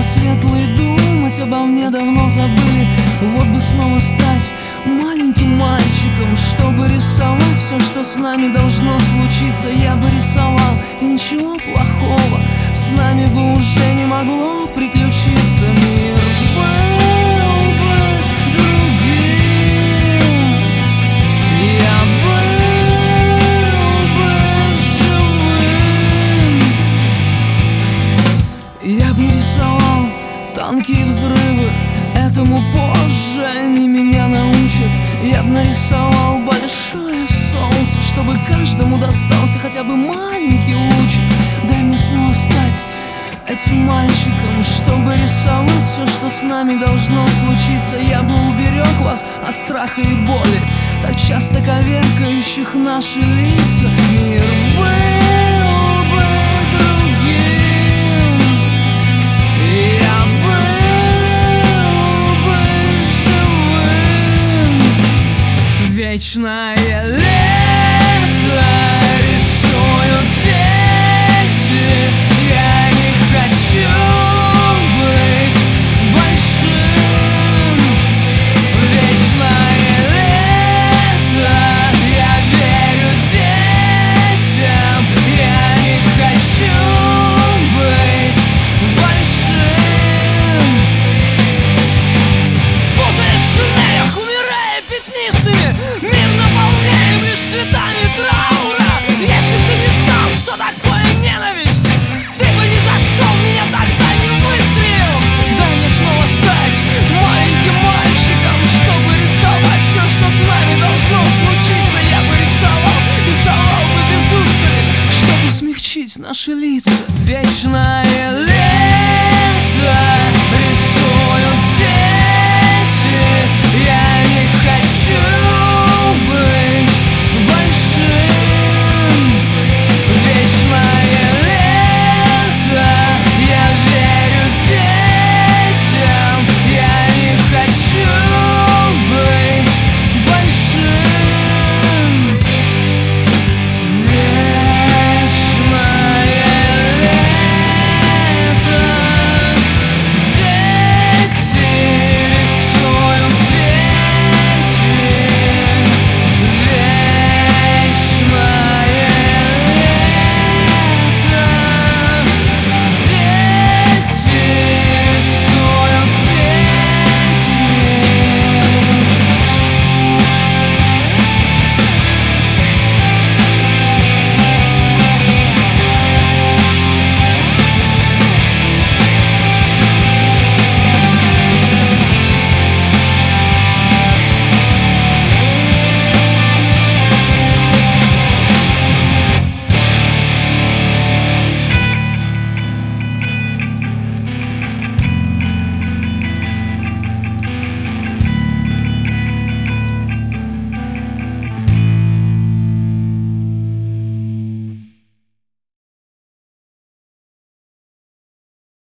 светлые думать обо мне давно забыли. Вот бы снова стать маленьким мальчиком, чтобы рисовать все, что с нами должно случиться. Я бы рисовал, и ничего плохого с нами бы уже не могло приключиться. Мир был бы другим, я был бы живым. Я бы не рисовал танки и взрывы, этому позже они меня научат. Я бы нарисовал большое солнце, чтобы каждому достался хотя бы маленький лучик. Дай мне снова стать этим мальчиком, чтобы рисовать все, что с нами должно случиться. Я бы уберег вас от страха и боли, так часто коверкающих наши лица. Мир был бы другим, я был бы живым. Вечное лето рисуют дети, я не хочу быть большим. Вечное лето, я верю детям, я не хочу быть большим. Путаясь в шинелях, умирая пятнистыми, мир наполняем лишь цветами траура. Если бы ты не знал, что такое ненависть, ты бы ни за что в меня тогда не выстрелил. Дай мне снова стать маленьким мальчиком, чтобы рисовать все, что с нами должно случиться. Я бы рисовал, рисовал бы без устали, чтобы смягчить наши лица.